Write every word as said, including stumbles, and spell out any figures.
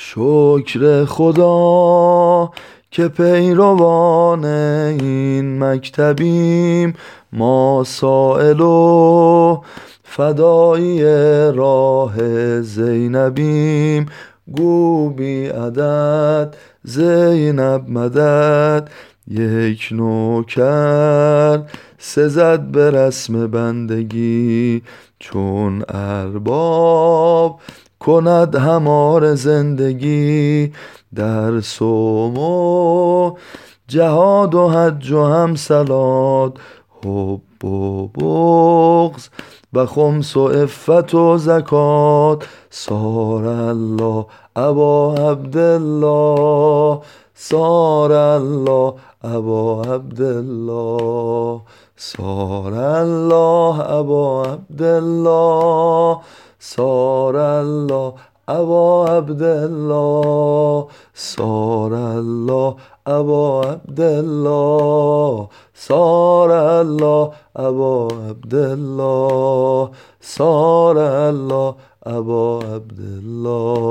شکر خدا که پیروان این مکتبیم، ما سائل و فدایی راه زینبیم. گو بی عدد زینب مدد، یک نوکر سزد به رسم بندگی. چون ارباب کند هماره زندگی، در صوم و جهاد و حج و هم صلات، حب و بغض و خمس و عفت و زکات. صار الله ابا عبدالله، صار الله ابا عبدالله، صار الله ابا عبدالله، صار الله ابا عبدالله، صار الله ابا عبدالله، صار الله ابا عبدالله، صار الله ابا عبدالله.